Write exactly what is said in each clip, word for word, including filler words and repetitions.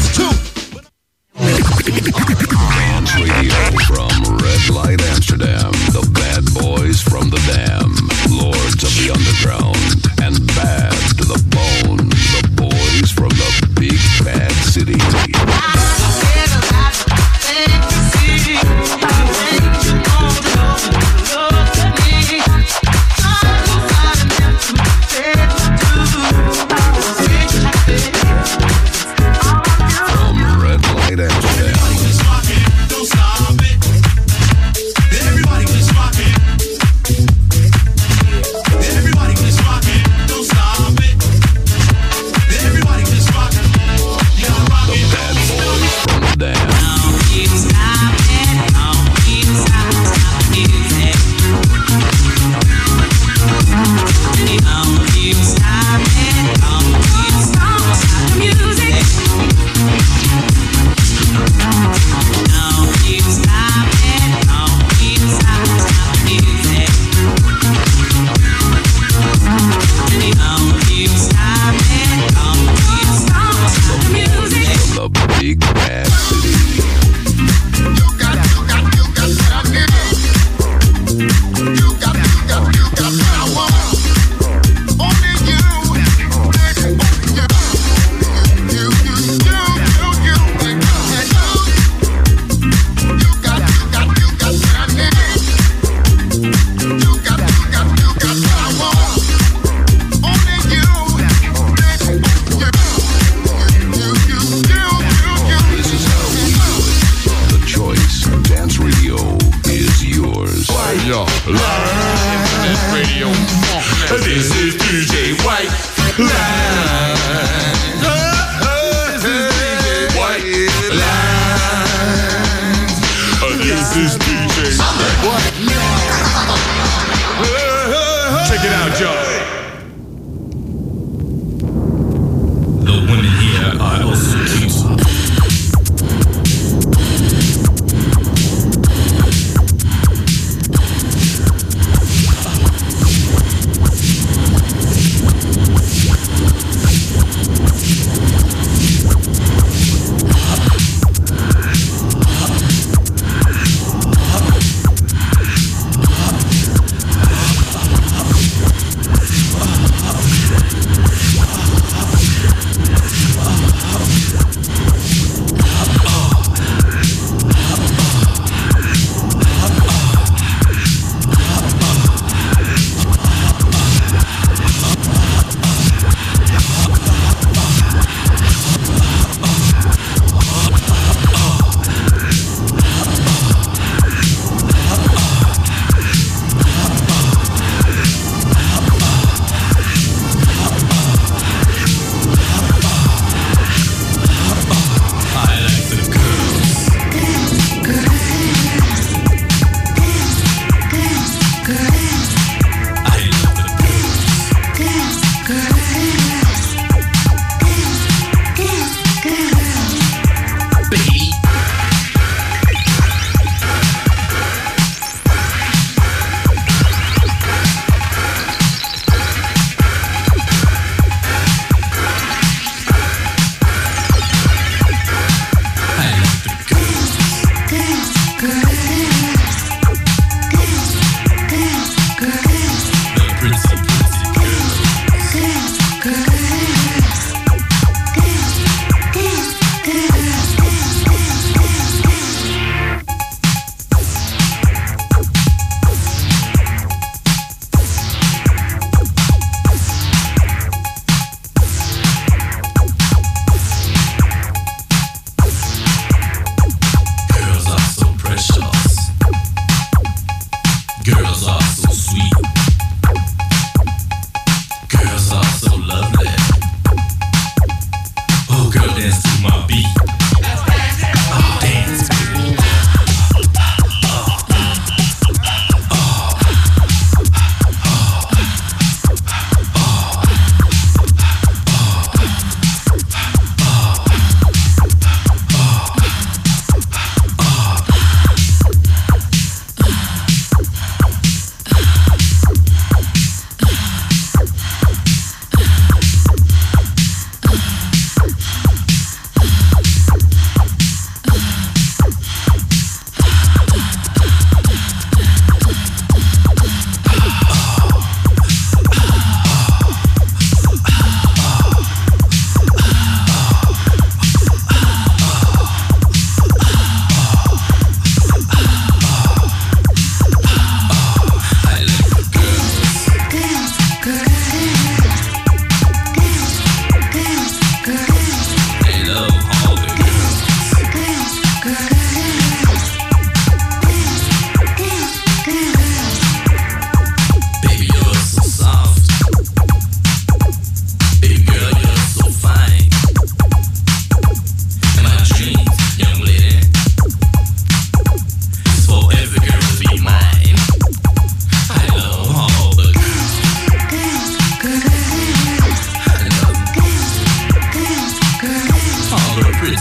this too. Dance Radio from Red Light Amsterdam. The bad boys from the Dam. Lords of the Underground. And bad to the bone. The boys from the big bad city.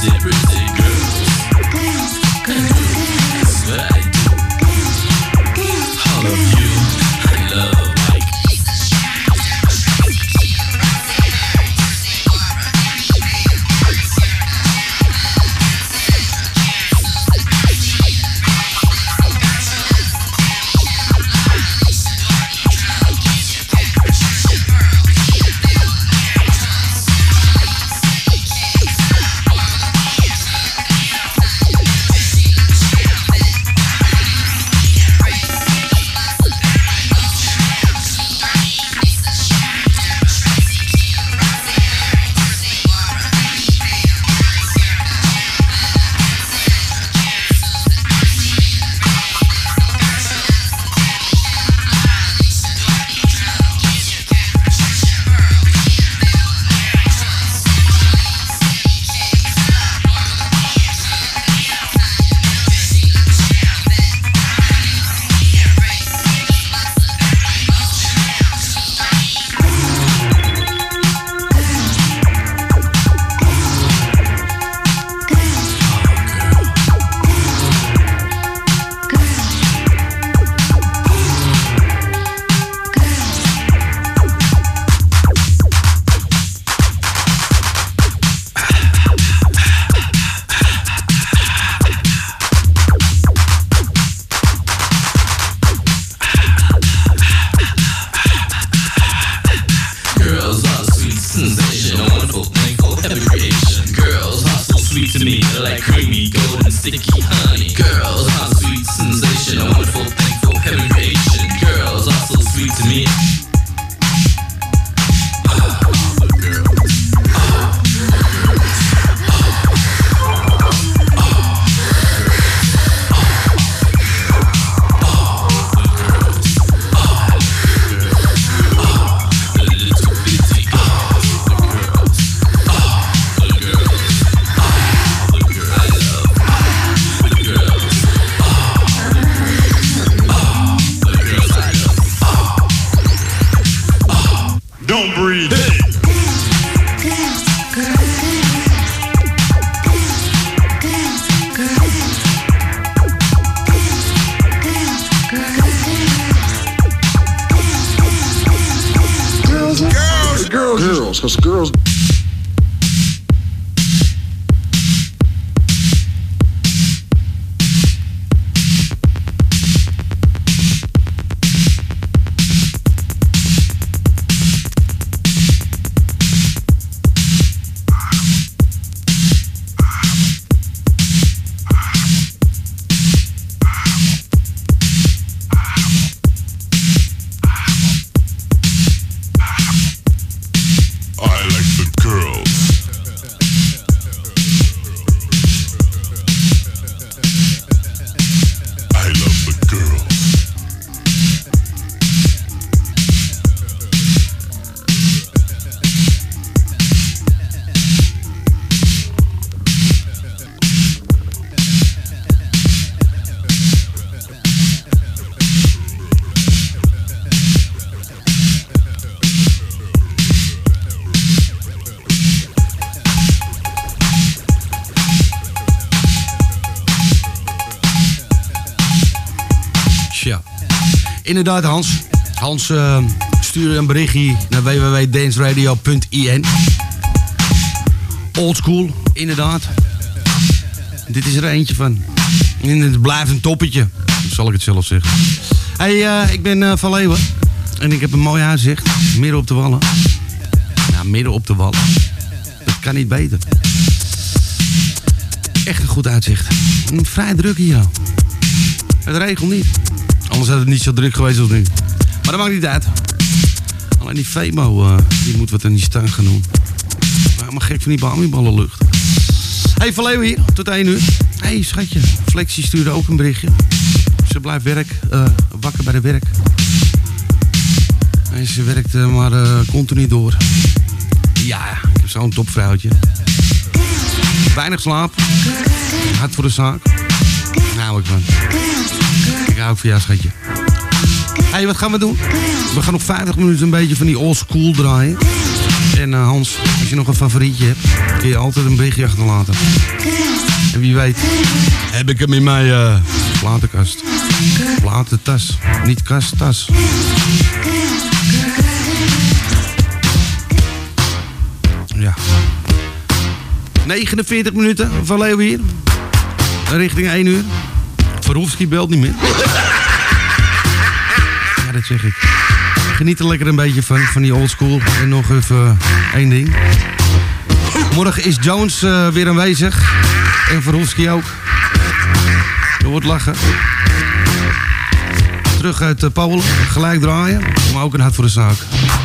Don't breathe. Hey. Girls, girls, girls, because girls. Inderdaad, Hans. Hans uh, stuurde een berichtje naar w w w punt dance radio punt i n. Oldschool, inderdaad. Dit is er eentje van. En het blijft een toppetje, zal ik het zelf zeggen. Hey, uh, ik ben uh, van Leeuwen. En ik heb een mooi uitzicht. Midden op de Wallen. Ja, midden op de Wallen. Dat kan niet beter. Echt een goed uitzicht. Vrij druk hier. Het regelt niet. Anders had het niet zo druk geweest als nu. Maar dat maakt niet uit. Alleen die Femo, uh, die moet wat aan die stang gaan doen. Maar gek van die Bamiballenlucht. Hey, Van Leeuwen hier, tot één uur. Hey, schatje, Flexie stuurde ook een berichtje. Ze blijft werk, uh, wakker bij de werk. En ze werkt uh, maar uh, continu door. Ja, ik heb zo'n topvrouwtje. Weinig slaap. Hard voor de zaak. Daar hou ik van. Ik hou ook van jou, schatje. Hé, hey, wat gaan we doen? We gaan nog vijftig minuten een beetje van die old school draaien. En uh, Hans, als je nog een favorietje hebt, kun je altijd een berichtje achterlaten. En wie weet, heb ik hem in mijn uh, platenkast. Platentas, niet kast, tas. Ja. negenenveertig minuten van Leeuw hier. Richting één uur. Verhoefski belt niet meer. Ja, dat zeg ik. Geniet er lekker een beetje van, van die oldschool. En nog even uh, één ding. Morgen is Jones uh, weer aanwezig. En Verhoefski ook. Er wordt lachen. Terug uit uh, Polen. Gelijk draaien. Maar ook een hart voor de zaak.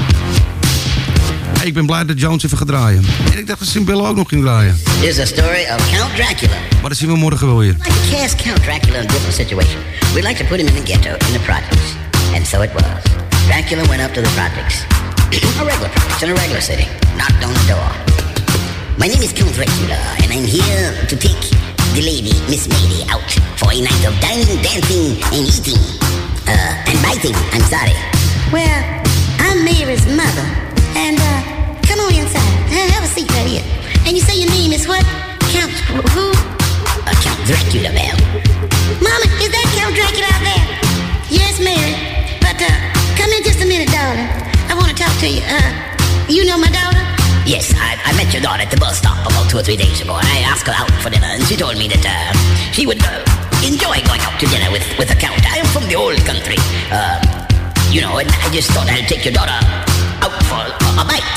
Hey, ik ben blij dat Jones even gaat draaien. En ik dacht dat Simbello ook nog ging draaien. Here's a story of Count Dracula. Maar dat zien we morgen wel weer. Like to cast Count Dracula in a different situation. We'd like to put him in the ghetto, in the projects. And so it was. Dracula went up to the projects. A regular projects in a regular city. Knocked on the door. My name is Count Dracula, and I'm here to take the lady, Miss Lady, out for a night of dining, dancing, and eating. Uh, and biting, I'm sorry. Well, I'm Mary's mother. And, uh, come on inside. Have a seat right here. And you say your name is what? Count who? Uh, Count Dracula, ma'am. Mama, is that Count Dracula out there? Yes, Mary. But, uh, come in just a minute, darling. I want to talk to you. Uh, you know my daughter? Yes, I, I met your daughter at the bus stop about two or three days ago. I asked her out for dinner, and she told me that, uh, she would, uh, enjoy going out to dinner with, with a Count. I am from the old country. Uh, you know, and I just thought I'd take your daughter out for a, a bite.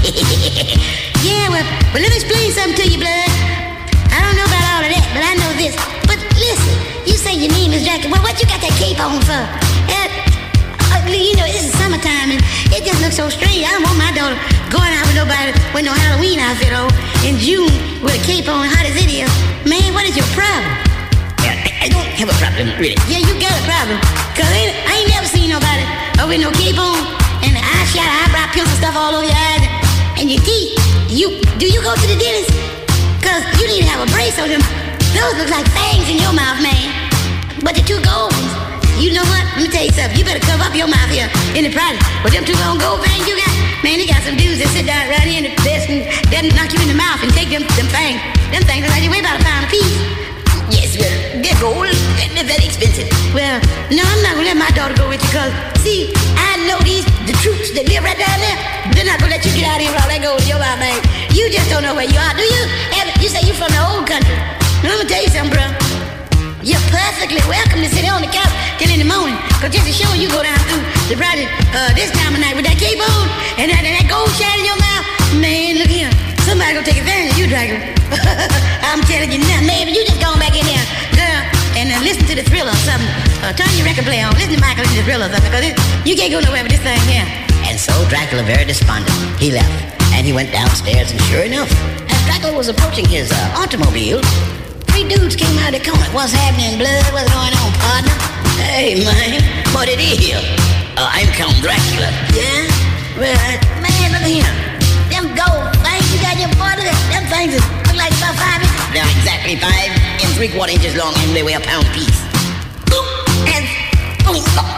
Yeah, well, well, let me explain something to you, blood. I don't know about all of that, but I know this. But listen, you say your name is Dracula. Well, what you got that cape on for? Uh, uh, you know, this is summertime, and it just looks so strange. I don't want my daughter going out with nobody with no Halloween outfit on in June with a cape on, hot as it is. Man, what is your problem? Yeah, I, I don't have a problem, really. Yeah, you got a problem. Cause I ain't, I ain't never seen nobody uh, with no cape on and the eye shot, eyebrow pencil stuff all over your eyes and your teeth. You do you go to the dentist? Cause you need to have a brace on them. Those look like fangs in your mouth, man. But the two gold ones, you know what? Let me tell you something. You better cover up your mouth here in the project. But them two long gold fangs you got, man, they got some dudes that sit down right here in the desk and they'll knock you in the mouth and take them them fangs. Them things are like you weigh about a pound a piece. Yes, well, they're gold and they're very expensive. Well, no, I'm not gonna let my daughter go with you, cause see, I know these the troops that live right down there. They're not gonna let you get out of here with all that gold in your mouth, man. You just don't know where you are, do you? You say you're from the old country. Now, let me tell you something, bro. You're perfectly welcome to sit on the couch till in the morning. Cause just to show you go down through the project uh, this time of night with that cape on and that, and that gold shine in your mouth. Man, look here. Somebody gonna take advantage of you, Dracula. I'm telling you now, maybe you just go back in there, girl, and uh, listen to the Thriller or something. Uh, turn your record player on, listen to Michael and the Thriller or something, cause it, you can't go nowhere with this thing here. And so Dracula, very despondent, he left, and he went downstairs, and sure enough, as Dracula was approaching his uh, automobile, three dudes came out of the corner. What's happening, blood? What's going on, partner? Hey, man, what it is? Uh, I'm Count Dracula. Yeah? Well, man, look at him. Them gold things you got in your body, them things look like about five inches. They're exactly five and three quarter inches long and they weigh a pound piece. And boom,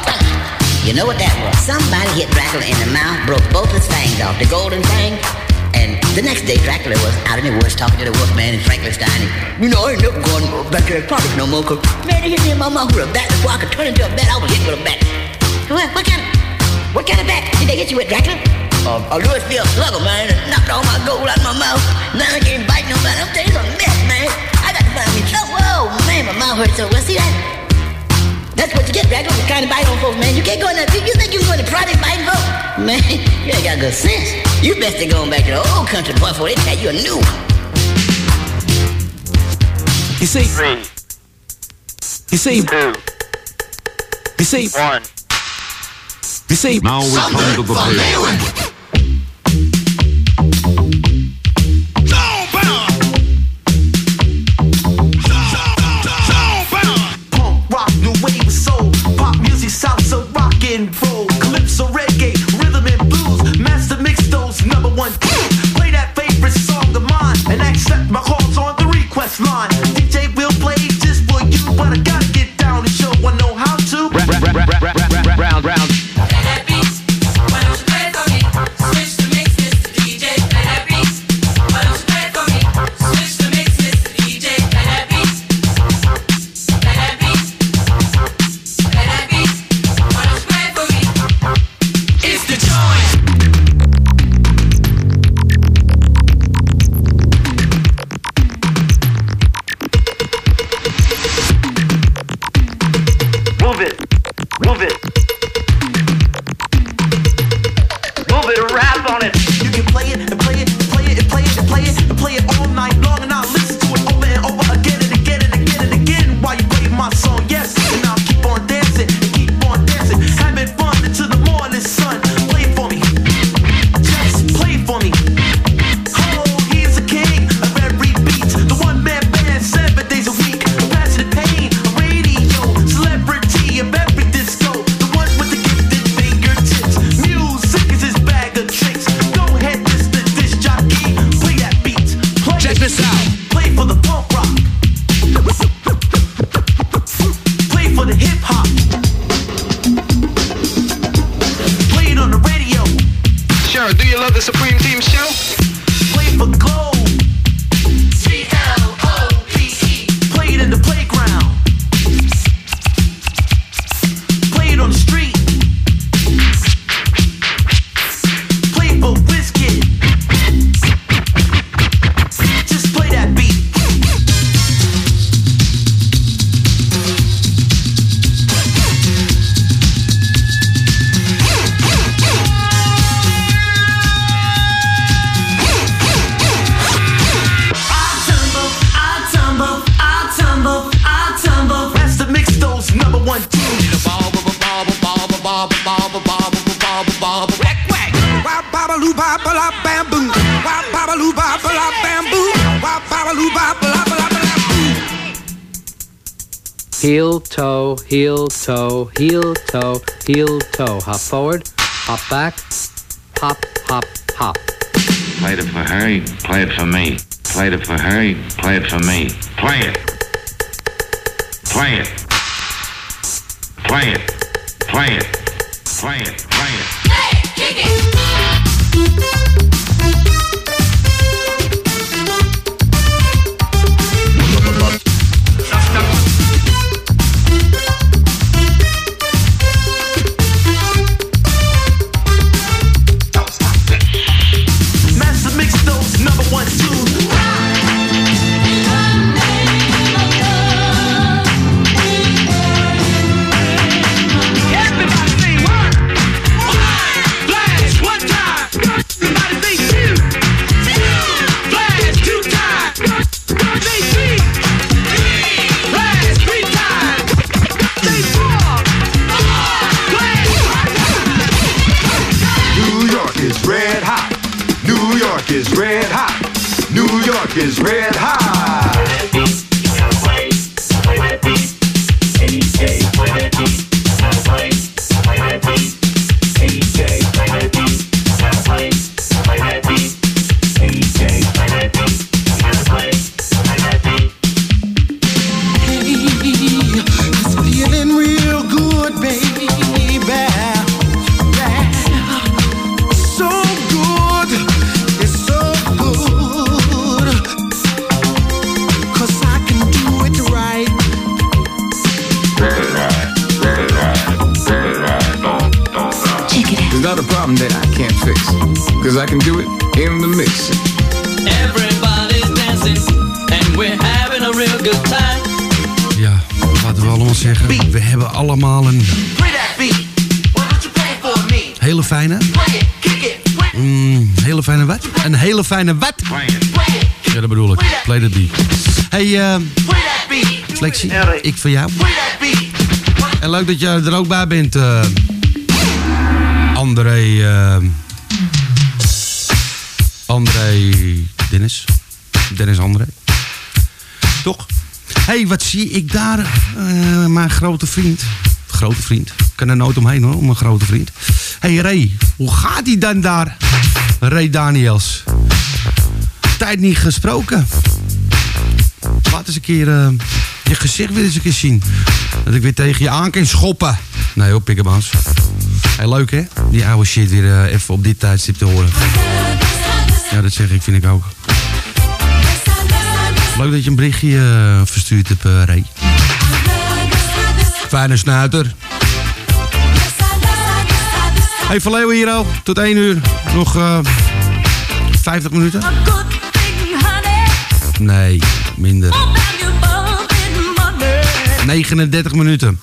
you know what that was? Somebody hit Dracula in the mouth, broke both his fangs off, the golden fang. And the next day, Dracula was out in the woods talking to the wolfman in Frankenstein. And, you know, I ain't never going back to the project no more, cause man, they hit me in my mouth with a bat before I could turn into a bat. I was hit with a bat. What, what kind of, what kind of bat did they hit you with, Dracula? Uh, a Louisville slugger, man, and knocked all my gold out of my mouth. Now I can't bite nobody. I'm telling you something, mess, man. I got to find me trouble. Oh, man, my mouth hurts so well. See that? That's what you get, Dracula, for trying to bite on folks, man. You can't go in there. You think you can go in the project biting folks? Man, you ain't got good sense. You best be going back to the old country, boy, before they tell you a new one. You see? Three. You see? Two. You see? One. You see? Now we come to the pay. Salsa, rock and roll, calypso, reggae, rhythm and blues. Master mix those number one hits. Play that favorite song of mine and accept my calls on the request line. D J will play just for you, but I gotta get down and show I know how to. Round, round, round. That beats. Why don't you play it for me? Switch the mix, Mister D J. Play for the punk rock. Play for the hip hop. Play it on the radio. Sure, do you love the Supreme Team show? Play for Globe. C L O P E. Play it in the playground. Play it on the street. Play for Wizkid. Just play that beat. One, two. Heel, toe, heel, toe, heel, toe, heel, toe. Hop forward, hop back, hop, hop, hop. Played it for her, play it for me. Played it for her, play it for me. Play it. Play it. Play it, play it, play it, play it. Hey, kick it. Master mix those number one tunes. Is red hot. New York is red hot. Feeling real good, baby. Not a problem that I can't fix, cause I can do it in the mix. Everybody's dancing and we're having a real good time. Ja, laten we allemaal zeggen, we hebben allemaal een hele fijne, mm, hele fijne wat? Een hele fijne wat? Ja, dat bedoel ik. Play that beat. Hey, uh, Flexie, ik voor jou. En leuk dat jij er ook bij bent, uh, André, uh, André Dennis. Dennis André. Toch? Hé, hey, wat zie ik daar? Uh, mijn grote vriend. Grote vriend. Ik kan er nooit omheen hoor, mijn grote vriend. Hé hey Ray, hoe gaat ie dan daar? Ray Daniels. Tijd niet gesproken. Laat eens een keer uh, je gezicht weer eens een keer zien. Dat ik weer tegen je aan kan schoppen. Nee hoor, pikkebans. Hey, leuk hè? Die oude shit weer uh, even op dit tijdstip te horen. Ja, dat zeg ik, vind ik ook. Leuk dat je een berichtje uh, verstuurd hebt, uh, Ray. Fijne snuiter. Hey, Van Leeuwen hier al. Tot één uur. Nog uh, vijftig minuten. Nee, minder. negenendertig minuten.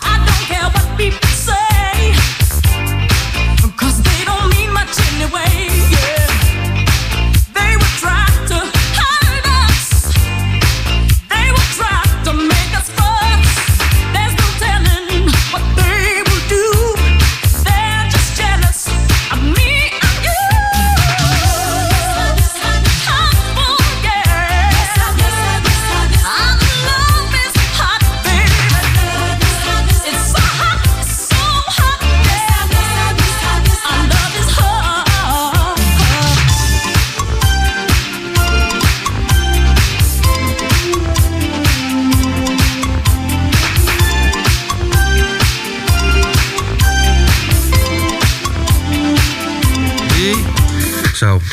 It's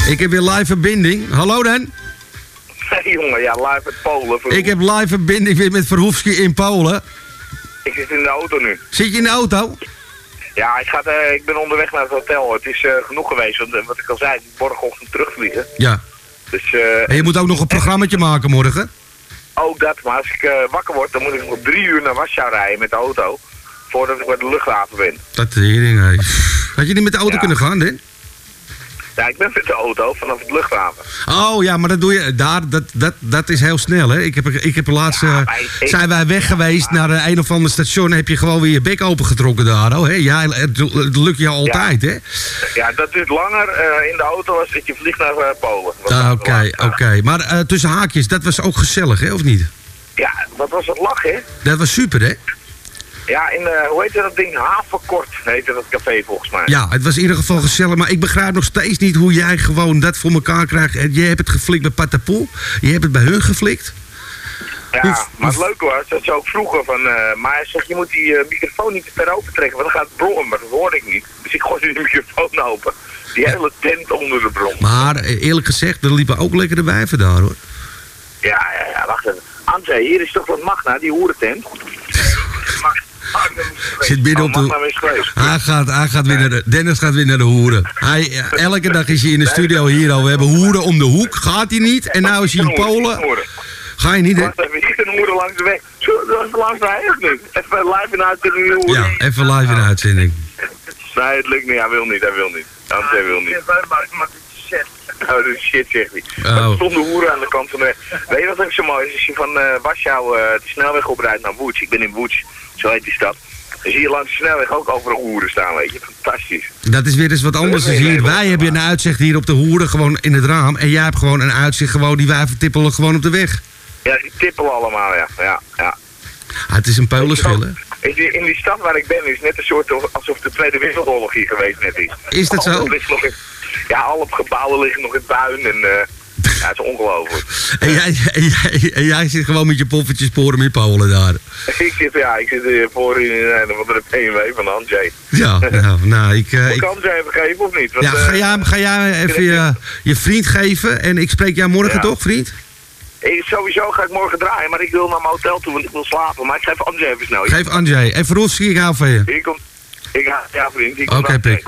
Ik heb weer live verbinding. Hallo Dan. Hey jongen, ja, live uit Polen. Ik heb live verbinding weer met Verhoefski in Polen. Ik zit in de auto nu. Zit je in de auto? Ja, ik, ga, uh, ik ben onderweg naar het hotel. Het is uh, genoeg geweest, want uh, wat ik al zei, morgenochtend terugvliegen. Ja. Dus, uh, en je moet ook nog een programmaatje maken morgen? Ook dat, maar als ik uh, wakker word, dan moet ik nog drie uur naar Warschau rijden met de auto. Voordat ik bij de luchthaven ben. Dat tering, hé. Had je niet met de auto ja. kunnen gaan, Dan? Ja, ik ben met de auto vanaf het luchthaven. Oh ja, maar dat doe je daar, dat, dat, dat is heel snel, hè? Ik heb, ik heb laatst, ja, uh, ik, zijn wij weg geweest ja. naar een of ander station, heb je gewoon weer je bek opengetrokken daar, oh, hè? Ja, het, het lukt je altijd, ja. hè? Ja, dat duurt langer uh, in de auto als dat je vliegt naar uh, Polen. Ah, oké, okay, oké. Okay. Maar uh, tussen haakjes, dat was ook gezellig, hè, of niet? Ja, dat was het lachen, hè? Dat was super, hè? Ja, in, uh, hoe heet dat ding? Havenkort heette dat café volgens mij. Ja, het was in ieder geval gezellig, maar ik begrijp nog steeds niet hoe jij gewoon dat voor elkaar krijgt. Je hebt het geflikt bij Patapoel, je hebt het bij hun geflikt. Ja, hoe, maar het leuke was dat ze ook vroegen van, uh, maar hij zegt, je moet die uh, microfoon niet te ver open trekken, want dan gaat het brommen, maar dat hoorde ik niet. Dus ik gooi die microfoon open, die ja. hele tent onder de brom. Maar eerlijk gezegd, er liepen ook lekkere wijven daar, hoor. Ja, ja, ja, wacht even. André, hier is toch wat Magna, die hoerentent? Zit binnen op de... Hij gaat, hij gaat weer naar de... Dennis gaat weer naar de hoeren. Hij, elke dag is hij in de studio hier al. We hebben hoeren om de hoek. Gaat hij niet? En nou is hij in Polen. Ga je niet, hè? Wacht even, hier een hoeren langs de weg. Dat is langs de weg nu. Even live in uitzending. Ja, even live in uitzending. Nee, het lukt niet. Hij wil niet. Hij wil niet. Hij wil niet. Oh, dat is shit, zegt hij. Oh. Er stonden hoeren aan de kant van de weg. Weet je wat ook zo mooi is? Als je van uh, Warschau uh, de snelweg oprijdt naar Łódź. Ik ben in Łódź, zo heet die stad. Dan zie je langs de snelweg ook overal hoeren staan, weet je. Fantastisch. Dat is weer eens wat anders dan hier. Wij hebben een uitzicht hier op de hoeren gewoon in het raam. En jij hebt gewoon een uitzicht gewoon, die wijven tippelen gewoon op de weg. Ja, die tippelen allemaal, ja. ja, ja. Ah, het is een Polenschil, hè? In die stad waar ik ben is net een soort alsof de Tweede Wereldoorlog hier geweest net is. Is dat zo? Ja, alle gebouwen liggen nog in puin en uh, ja, het is ongelooflijk. En jij, en, jij, en jij zit gewoon met je poffertjesporen in Polen daar? Ik zit, ja, ik zit uh, voor in uh, de B M W van Andrzej. Ja, nou, nou ik... Uh, Moet ik ik... Andrzej even geven of niet? Want, ja, ga jij, ga jij even je, je vriend geven en ik spreek jou morgen ja. toch, vriend? Ik, sowieso ga ik morgen draaien, maar ik wil naar mijn hotel toe, want ik wil slapen. Maar ik geef Andrzej even snel. Geef Andrzej. En Verhoefski, ik hou van je. Hier komt... Ik ga... Ja, vriend. Oké, okay, pik.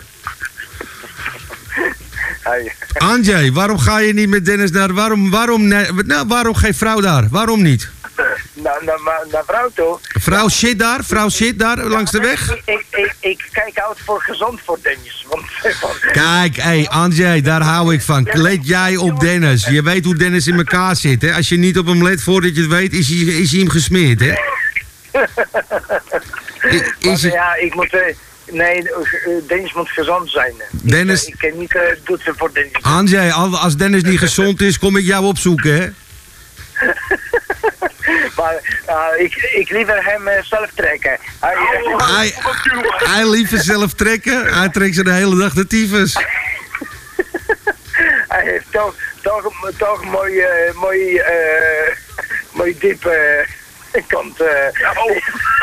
Hey. Andrzej, waarom ga je niet met Dennis naar... Waarom, waarom, nou, waarom geen vrouw daar? Waarom niet? Naar na, na, na vrouw toch? Vrouw shit daar? Vrouw shit daar, ja, langs de weg? Ik, ik, ik, ik kijk uit voor gezond voor Dennis. Want, kijk, hé, hey, Andrzej, daar hou ik van. Let jij op Dennis. Je weet hoe Dennis in elkaar zit, hè? Als je niet op hem let voordat je het weet, is hij, is hij hem gesmeerd, hè? is het... Ja, ik moet... Uh, Nee, Dennis moet gezond zijn. Dennis... Ik, ik ken niet uh, doet ze voor Dennis. Andrzej, als Dennis niet gezond is, kom ik jou opzoeken, hè? maar uh, ik, ik liever hem uh, zelf trekken. Hij, uh, hij, hij liever zelf trekken? Hij trekt ze de hele dag de tyfus. hij heeft toch, toch, toch mooi, uh, mooi, uh, mooi diep... Uh, Ik kan het... Uh, ja, oh.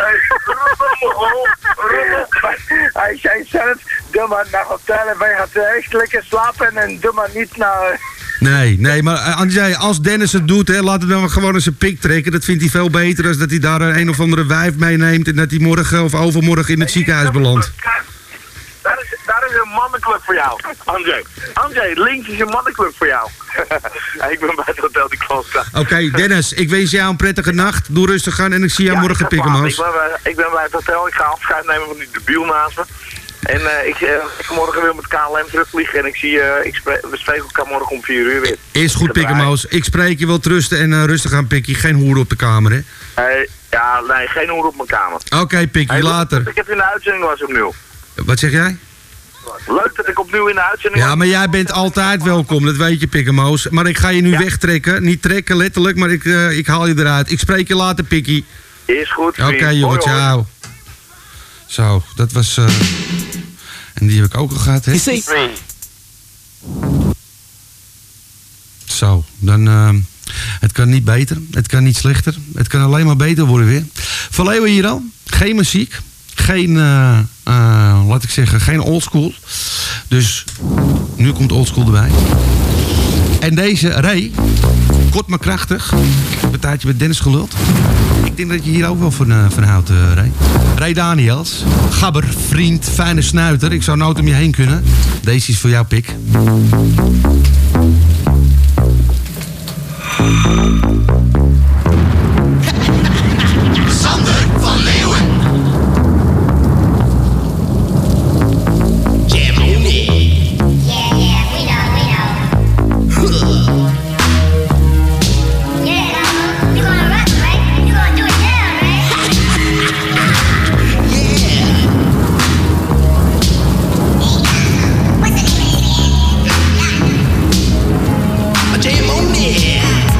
Hij zei zelf, doe maar naar hotel en wij gaan echt lekker slapen en doe maar niet naar... Nee, nee, maar Andrzej, als Dennis het doet, hè, laat het dan gewoon eens een pik trekken. Dat vindt hij veel beter dan dat hij daar een, een of andere wijf meeneemt en dat hij morgen of overmorgen in het ziekenhuis belandt. Daar is, daar is een mannenclub voor jou, Andrzej. Andrzej, links is een mannenclub voor jou. ja, ik ben bij het hotel die klant staat. Oké, okay, Dennis, ik wens jou een prettige nacht. Doe rustig aan en ik zie jou ja, morgen pikken, man. Ik ben, bij, ik ben bij het hotel, ik ga afscheid nemen van die debiel naast me. En uh, ik, uh, ik morgen weer met K L M terugvliegen en ik zie, uh, ik spreek, we spreken elkaar morgen om vier uur weer. Is goed, Pikkenmoos. Ik spreek je wel trusten en uh, rustig aan, Pikkie. Geen hoer op de kamer, hè? Hey, ja, nee, geen hoer op mijn kamer. Oké, okay, Pikkie, hey, later. Ik heb in de uitzending was opnieuw. Wat zeg jij? Leuk dat ik opnieuw in de uitzending Ja, maar jij bent altijd welkom, dat weet je, Pikkenmoos. Maar ik ga je nu ja. wegtrekken. Niet trekken, letterlijk, maar ik, uh, ik haal je eruit. Ik spreek je later, Pikkie. Is goed, Oké, okay, jongen, ciao. Zo, dat was... Uh... En die heb ik ook al gehad, hè? Zo, dan... Uh, het kan niet beter, het kan niet slechter. Het kan alleen maar beter worden weer. Van Leeuwen hier al. Geen muziek, geen, uh, uh, laat ik zeggen, geen oldschool. Dus nu komt oldschool erbij. En deze Ray, kort maar krachtig. Ik heb een tijdje met Dennis geluld. Ik denk dat je hier ook wel van, uh, van houdt, uh, Ray. Ray Daniels, gabber, vriend, fijne snuiter. Ik zou nooit om je heen kunnen. Deze is voor jou, pik. Sander van Leeuwen. Jam on it. Yeah, yeah, we know, we know. Huh. Yeah, you gonna rock, right? You gonna do it now, right? Yeah. What's the name of it? Jam on it.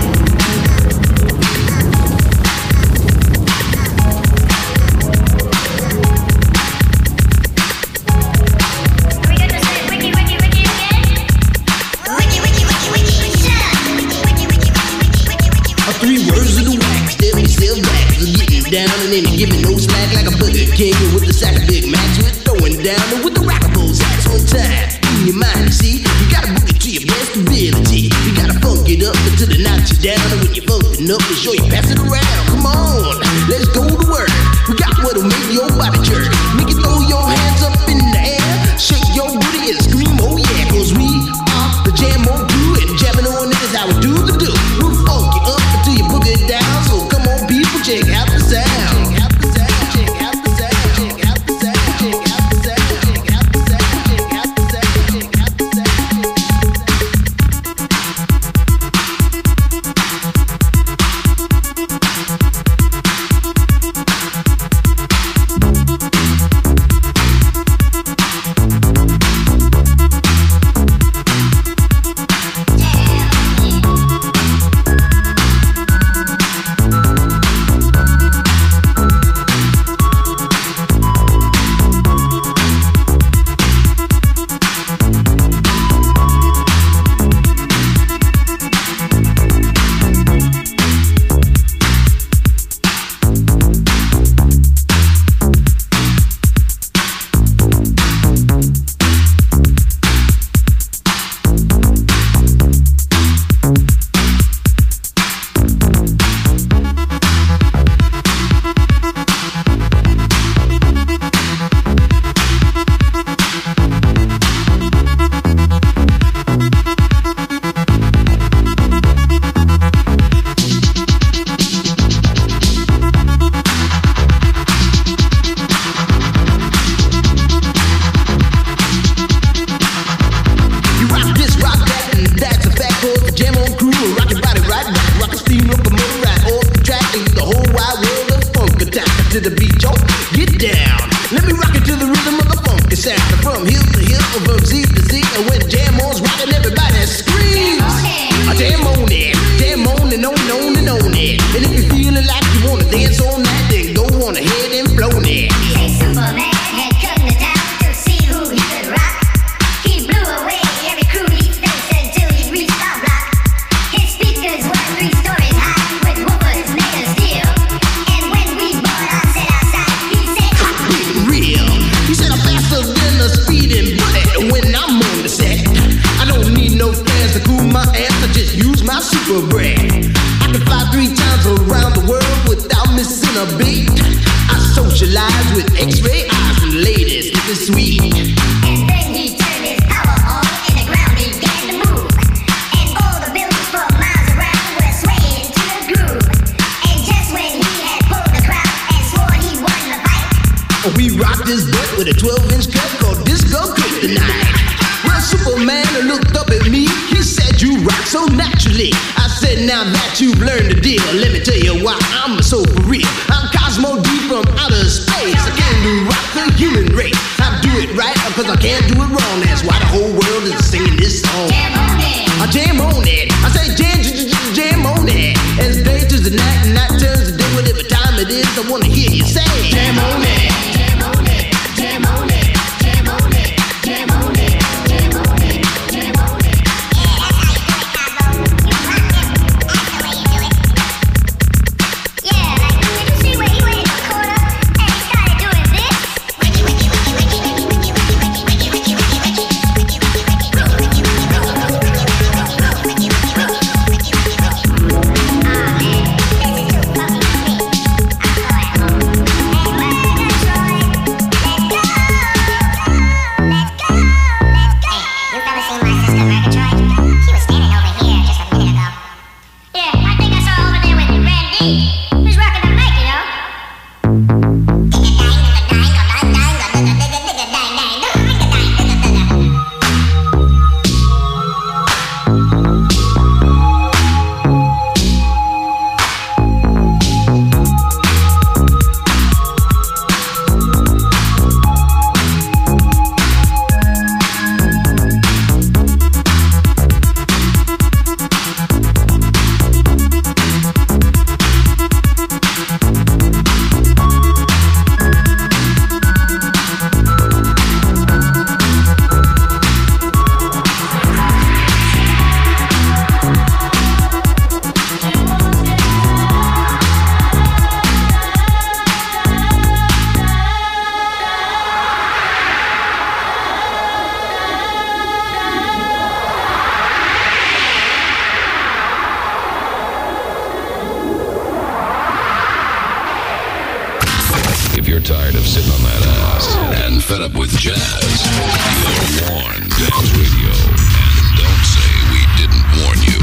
Are we gonna say wiki, wiki, wiki again? Wiki, wiki, wiki, wiki. Shut up. Wiki, wiki, wiki, wiki, wiki, wiki, wiki. Three words of the wax, steady still back. Getting down and then giving no slack like a Burger King with the sack of Big Macs. We're throwing down and with the rockables hats on time. In your mind, see, you gotta book it to your best ability. You gotta funk it up until it knocks you down. And when you're funkin' up, make sure you pass it around. Come on, let's go to work. We got what'll make your body jerk. Make you throw your hands up in the air. Shake your booty and scream, oh yeah. Cause we are the Jam on crew, and jamming on it is how we do the do. We'll funk you up until you book it down. So come on, people, check out the sound. Check out the sound, check out the sound, check out the sound, check out the sound, check out the sound, check out the sound, check out the sound. You rock this, rock that, and that's a fact. Cause the Jam on crew will rock your body right back. Rock a steam up a motor right off the track. Leave the whole wide world of funk attack. To the beat, yo, get down. Let me rock it to the rhythm of the funky sound. From hill to hill, from Z to Z. And when Jam on's rocking, everybody screams. A jam on it, jam on and on and on and on it. And if you're feeling like you wanna dance on that, then go on ahead and blow it. Say Superman had come to town to see who he could rock. He blew away every crew he faced until he reached our block. His speakers were three stories high with woofers made of steel. And when we bought our set outside, he said, Real. He said I'm faster than a speeding bullet when I'm on the set. I don't need no fans to cool my ass. I just use my super breath. I can fly three times around the world without missing a beat. I socialize with X-ray eyes and ladies. It's sweet. and then he turned his power on and the ground began to move. And all the buildings for miles around were swaying to the groove. And just when he had pulled the crowd and swore he won the fight, We rock this butt with a twelve inch cut called Disco Kryptonite. Well, Superman looked up at me. He said, you rock so naturally. I said, now that you've learned the deal, let me tell you why I'm so for real. I'm Cosmo D from outer space. I came to rock the human race. I do it right because I can't do it wrong. That's why the whole world is singing this song. jam on it. I jam on it. I say jam, jam, jam, jam on it. As day turns to night and night turns to day, whatever time it is, I wanna hear you say jam on it. Jam on it. Jam on it. Jam on it. Jam on it. Jam on it. Jam on it. Yeah, that's how you do it, Cosmo. You rock it. Yeah, like, did you see where he went in the corner and he started doing this? tired of sitting on that ass and fed up with jazz, you're warned. Dance Radio, and don't say we didn't warn you.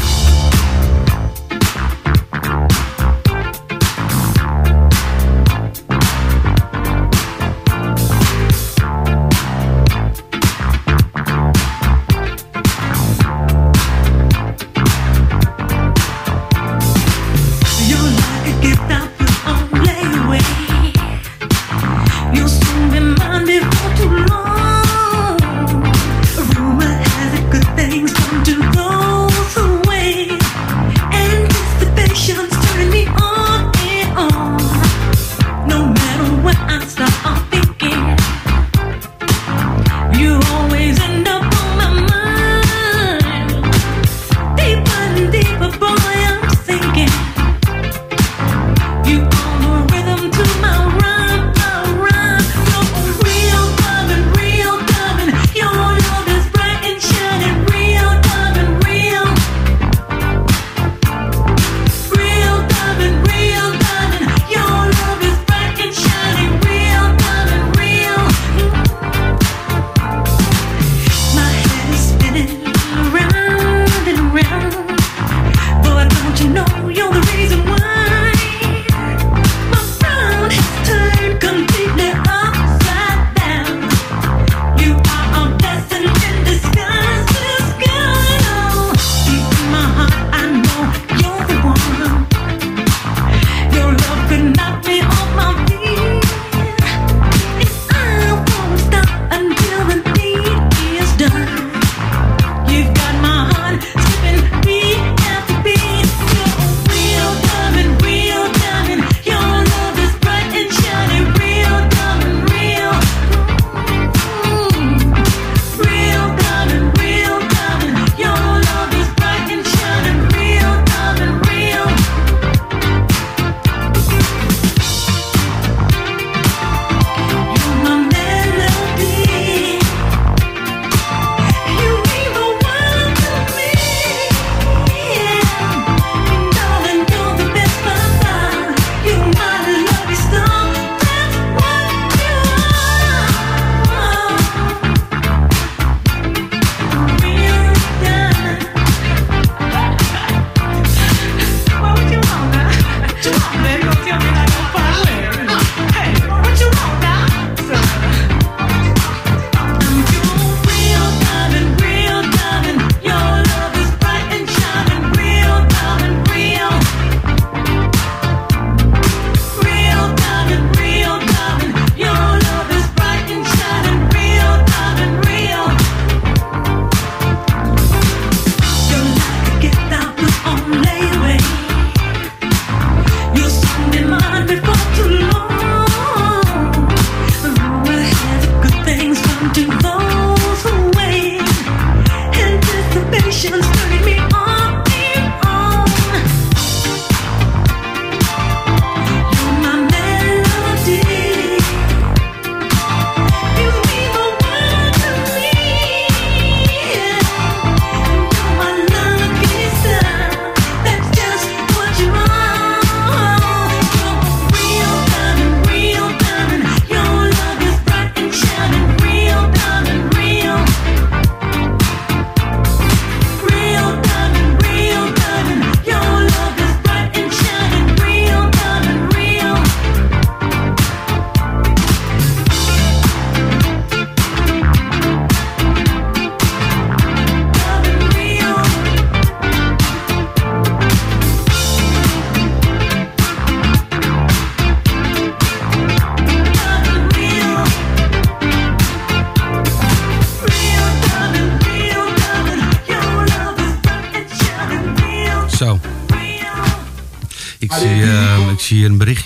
Ik zie hier een berichtje.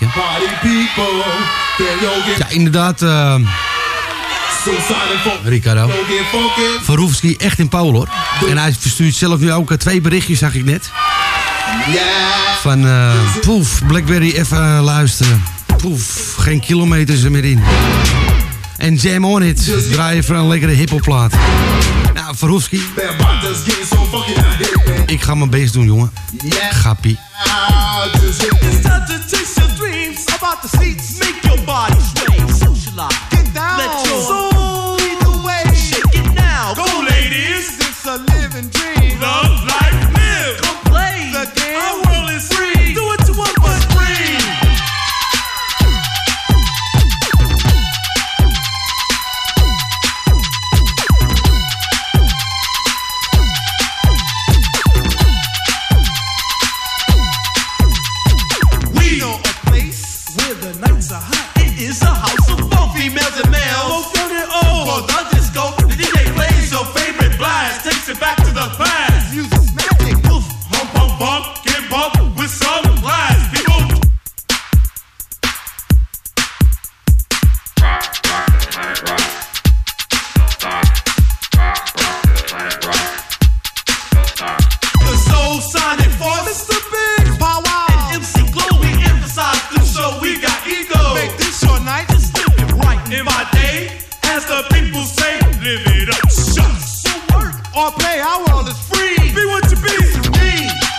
Ja, inderdaad. Uh, Ricardo. Verhoefski echt in Polen, hoor. En hij verstuurt zelf nu ook uh, twee berichtjes, zag ik net. Van, uh, poef, Blackberry, even uh, luisteren. Poef, geen kilometers er meer in. En Jam On It, draaien voor een lekkere hiphopplaat. Nou, Verhoefski. Ik ga mijn best doen, jongen. Gappie. It's time to chase your dreams about the seats, make your body sway. We know a place where the nights are hot. It is a house of both females and males. Both young and old. For the disco, the D J plays your favorite blast. Takes it back to the past. Music's magic. Poof, hump, hump, bump, get bumped with some class. People. Rock, rock, let it rock. Stop. Rock, rock, let it rock. Stop. The Soul Sonic Force. Mister Big Pow Wow. And M C Glow, we emphasize the show. We got ego. Make this your night, just live it right. In my day, as the people say, live it up. Shucks. So work or play, our world is free. Be what you be to me.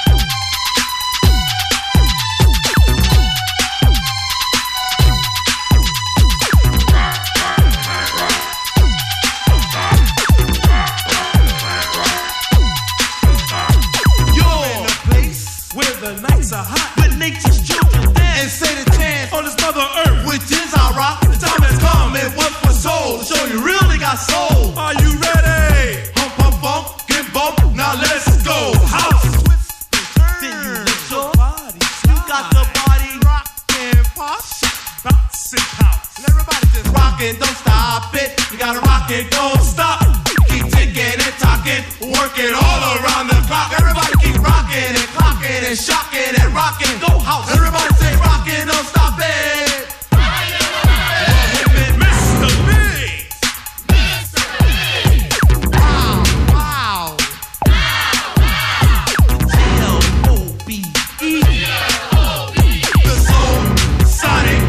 You're in a place where the nights are hot, with nature's children dance and say the chant on this mother earth, which is our rock. The time has come and what for soul to show you really got soul. Are you ready? Hump, hump, bump, get bumped. Now let's go. House. Then you lift your body. You got the body rockin', posh, bounce and pounce. And everybody just rockin', don't stop it. You gotta rock it, don't stop. Keep ticking and talking, working all around the clock. Everybody keep rocking and clocking and shocking and rocking. Go house. Everybody say rockin', don't stop it. Him and Mister Big. Wow, wow. G L O B E. The Soul Sonic.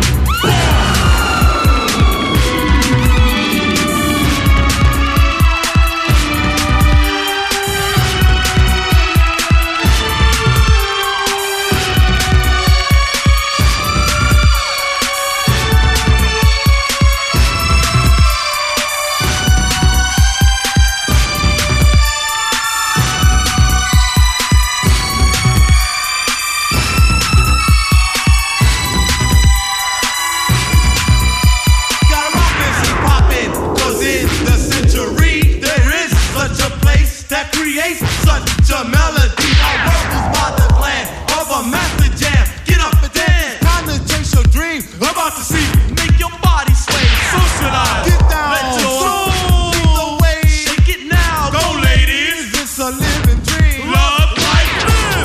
Gotta rock this and poppin', 'cause in the century there is such a place that creates such a melody. Our world is by the plan of a master jam. Get up and dance. Time to chase your dream. About to see, make your body sway. Socialize. Get down. Let your soul lead the way. Shake it now. Go, ladies. It's a living dream. Love, life, live.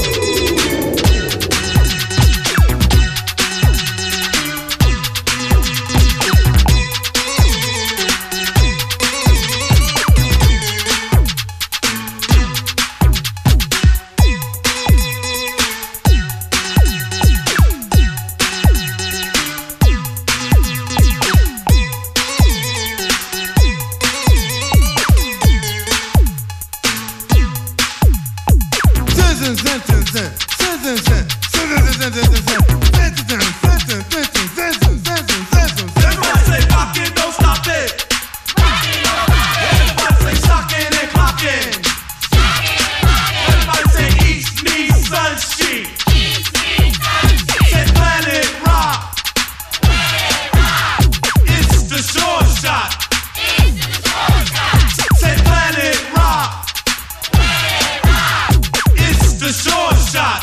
Everybody say rockin', don't stop it. Everybody say shockin' and clockin'. Everybody say East meets Sunshine. Say Planet Rock. It's the short shot. Say Planet Rock. It's the short shot.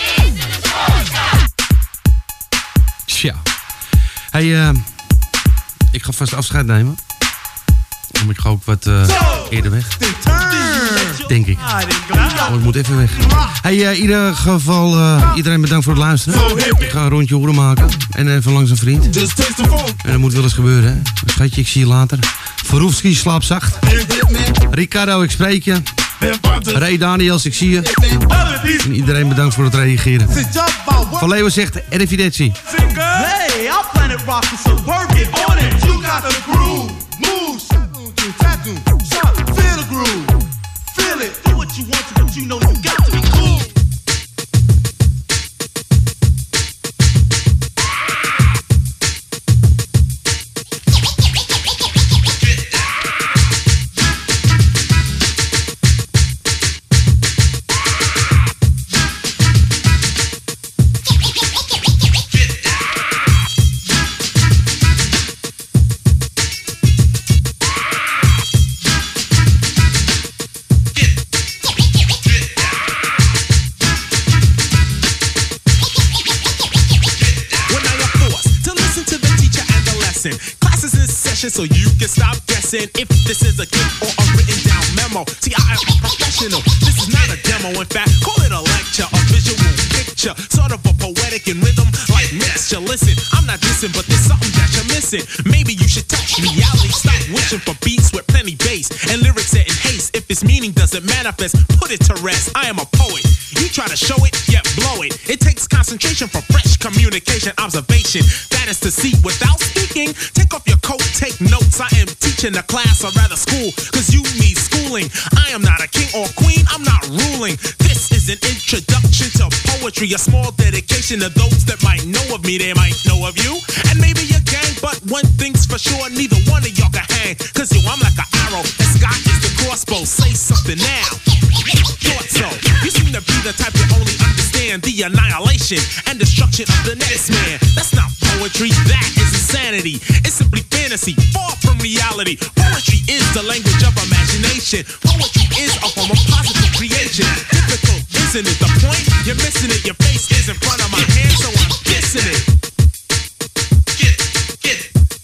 Tja. Hey, eh, ik ga vast afscheid nemen. Want ik ga ook wat eh, eerder weg. Denk ik. Oh, ik moet even weg. Hey, eh, in ieder geval, eh, iedereen bedankt voor het luisteren. Ik ga een rondje horen maken. En even langs een vriend. En dat moet wel eens gebeuren, hè. Schatje, ik zie je later. Verhoefski, slaap zacht. Ricardo, ik spreek je. Ray Daniels, ik zie je. En iedereen bedankt voor het reageren. Van Leeuwen zegt Arrivederci. Hey, our Planet Rock is so perfect on it. You got the groove, move, tattoo, shot, feel the groove, feel it. Do what you want to, but you know you got to be cool. session so you can stop guessing if this is a gift or a written down memo. See, I am a professional. This is not a demo. In fact, call it a lecture, a visual picture, sort of a poetic in rhythm like mixture. Listen, I'm not dissing, but there's something that you're missing. Maybe you should touch reality. Stop wishing for beats with plenty bass and lyrics set in haste. If its meaning doesn't manifest, put it to rest. I am a poet. You try to show it, yet blow it. It takes concentration for fresh communication, observation. That is to see without speaking. Take off your coat, take notes. I am teaching a class, or rather school, cause you need schooling. I am not a king or queen, I'm not ruling. This is an introduction to poetry, a small dedication to those that might know of me, they might know of you, and maybe your gang. But one thing's for sure, neither one of y'all can hang, cause yo, I'm like an arrow, and Scott is the crossbow. Say something now. Thought so. You seem to be the type that only understand the annihilation and destruction of the next man. That's not poetry, that is insanity. It's simply fantasy, far from reality. Poetry is the language of imagination. Poetry is a form of positive creation. Difficult, isn't it? The point? You're missing it. Your face is in front of my hand, so I'm dissing it. Get, get.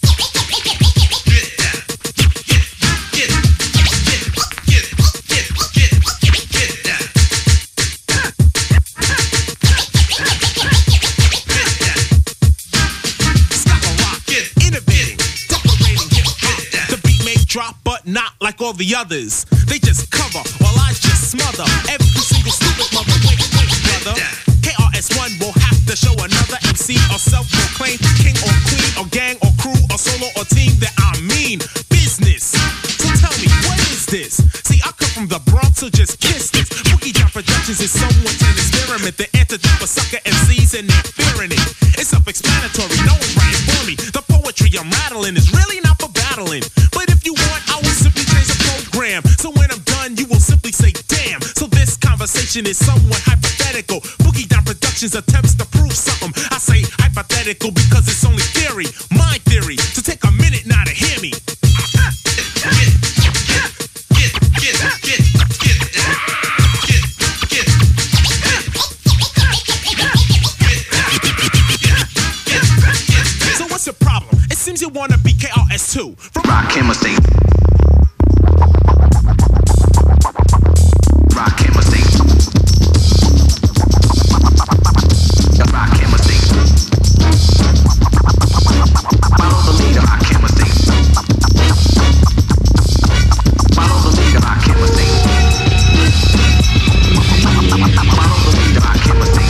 Drop, but not like all the others. They just cover while I just smother every single stupid mother. Wait, wait, brother. K R S One will have to show another M C or self-proclaimed king or queen or gang or crew or solo or team that I mean business. So tell me, what is this? See, I come from the Bronx, so just kiss this. Boogie Down Productions is someone's an experiment. The antidote for sucker M Cs and they're fearing it. It's self-explanatory, no one's writing for me. The poetry I'm rattling is really not for battling. But if you want, I will simply change the program. So when I'm done, you will simply say, damn. So this conversation is somewhat hypothetical. Boogie Down Productions attempts to prove something. I say hypothetical because it's only theory, my theory. So take a minute now to hear me. So what's the problem? It seems you wanna be K R S two. From Rock Him State. Rock Him State. Rock Him State. Follow the leader, Rock Him State. Follow the leader, Rock Him State. Follow the leader, Rock Him State.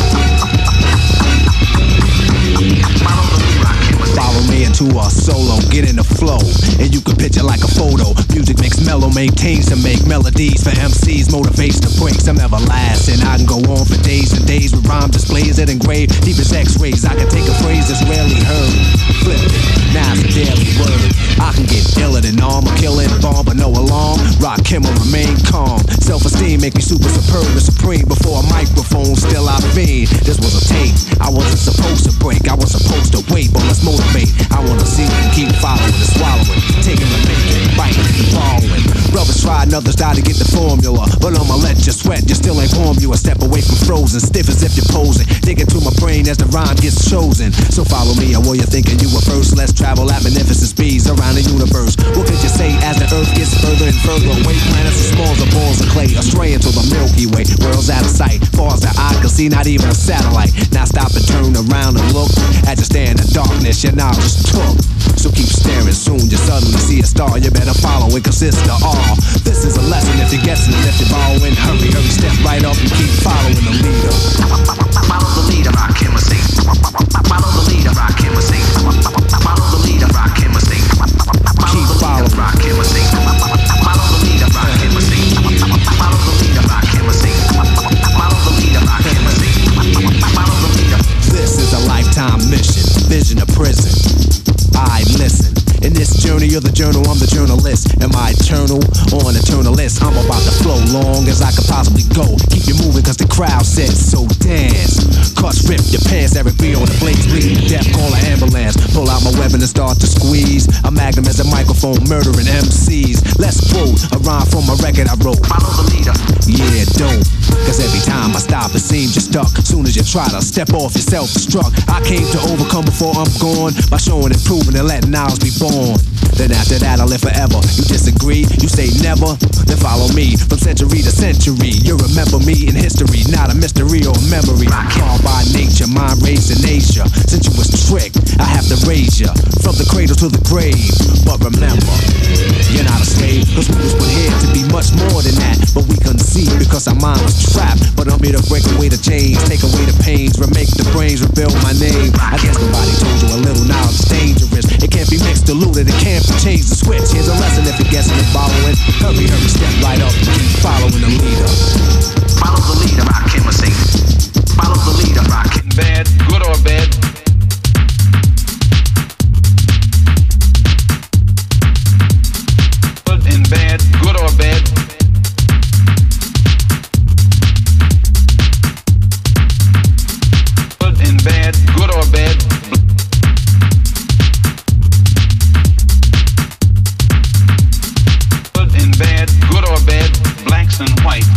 Follow the leader, Rock Him State. Follow me into a solo, get in the flow, and you can picture like a photo. Music makes mellow, maintains to make melodies for M Cs, motivates to break some everlasting. I can go on for days and days with rhyme displays that engrave deep as X-rays. I can take a phrase that's rarely heard, flip it, now it's a daily word. I can get iller than armor, killing bomb, but no alarm. Rock him or remain calm. Self-esteem make me super superb and supreme. Before a microphone, still I fiend. This was a tape, I wasn't supposed to break. I was supposed to wait, but let's motivate. I wanna see and keep following and swallowing, taking the making, biting and following. Brothers try and others die to get the formula, but I'ma let you sweat, you still ain't warm. You a step away from frozen, stiff as if you're posing. Dig into my brain as the rhyme gets chosen. So follow me, or were you thinking you were first? Let's travel at magnificent speeds around the universe. What could you say as the earth gets further and further away? Planets as small as balls of clay, astray into the Milky Way. World's out of sight, far as the eye can see, not even a satellite. Now stop and turn around and look. As you stare in the darkness, your knowledge took. So keep staring, soon you suddenly see a star. You better follow, it consists of all. This is a lesson if you're guessing, and if you're borrowing, hurry, hurry, step right up and keep following the leader. Follow the leader, Rock Him State. Follow the leader, Rock Him State. Follow the leader, Rock Him State. Keep following, Rock Him State. Follow the leader, Rock Him State. Follow the leader, Rock Him State. Follow the leader, Rock Him State. Follow the leader. This is a lifetime mission, vision of prison. I listen. In this journey of the journal, I'm the journalist. Am I eternal or an eternalist? I'm about to flow long as I could possibly go. Keep you moving cause the crowd says so. Dance, cuts rip your pants. Eric B on the blades, bleeding to death, call an ambulance. Pull out my weapon and start to squeeze. A magnum as a microphone, murdering M Cs. Let's quote a rhyme from a record I wrote. Follow the leader. Yeah, don't. Cause every time I stop, it seems you're stuck. Soon as you try to step off, you're self-destruct. I came to overcome before I'm gone by showing and proving and letting ours be born. Then after that I'll live forever. You disagree? You say never? Then follow me from century to century. You remember me in history, not a mystery or a memory. Called by nature, mind raised in Asia. Since you was tricked, I have to raise you from the cradle to the grave. But remember, you're not a slave, cause we was put here to be much more than that. But we couldn't see because our mind was trapped. But I'm here to break away the chains, take away the pains, remake the brains, rebuild my name. I guess nobody told you a little knowledge is dangerous. It can't be mixed, diluted, it can't be changed the switch. Here's a lesson if you're guessing and following. Hurry, hurry, step right up and keep following the leader. Follow the leader, I can't mistake. Follow the leader, I can't. Bad, good or bad? Good and bad, good or bad? Good and bad, good or bad? Good and bad, good or bad? Blacks and white.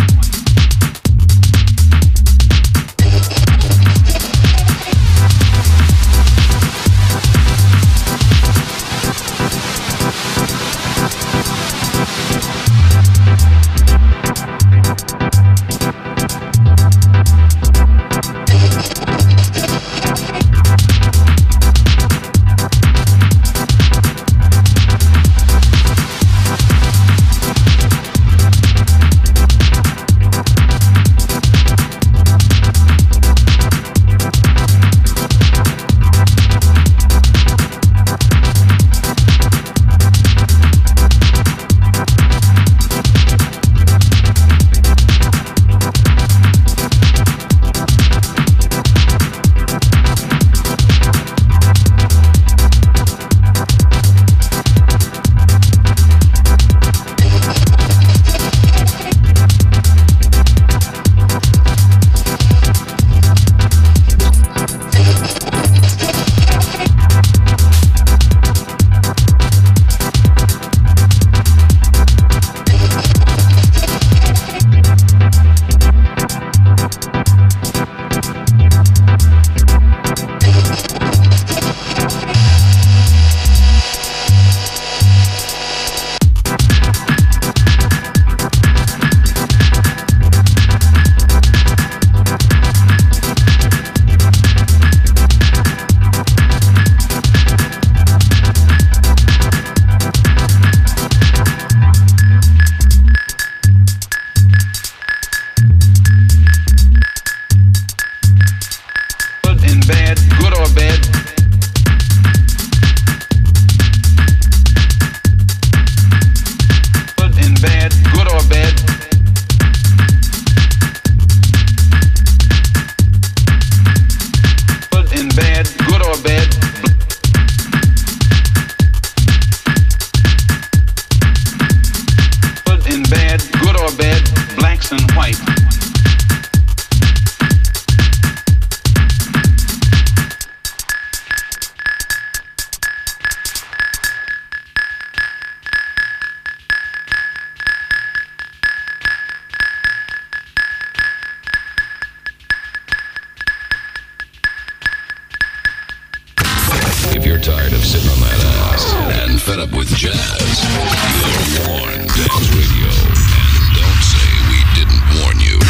tired of sitting on that ass and fed up with jazz, you're warned. Dance Radio. And don't say we didn't warn you.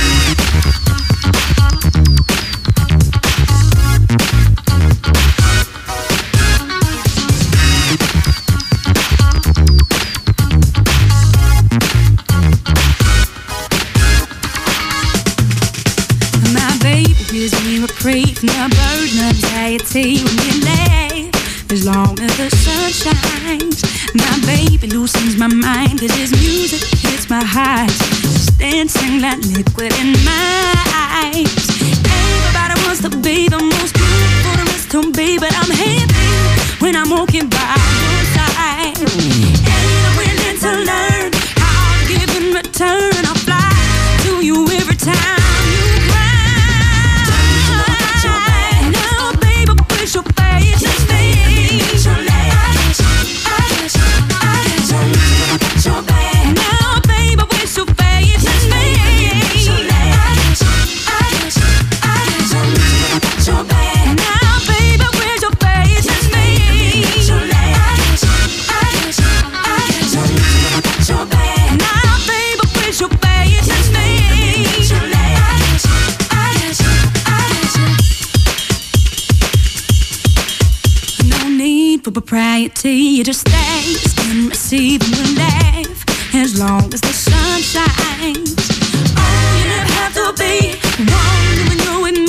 My baby gives me reprieve from the burden of anxiety when we lay. As long as the sun shines, my baby loosens my mind, cause his music hits my highs, just dancing like liquid in my eyes. Everybody wants to be the most beautiful there is to be, but I'm happy when I'm walking by your side. And I'm willing to learn how to give in return. I'll fly to you every time. for propriety. You just stay, and receive and we'll laugh as long as the sun shines. Oh, you never have to be one when you're with me.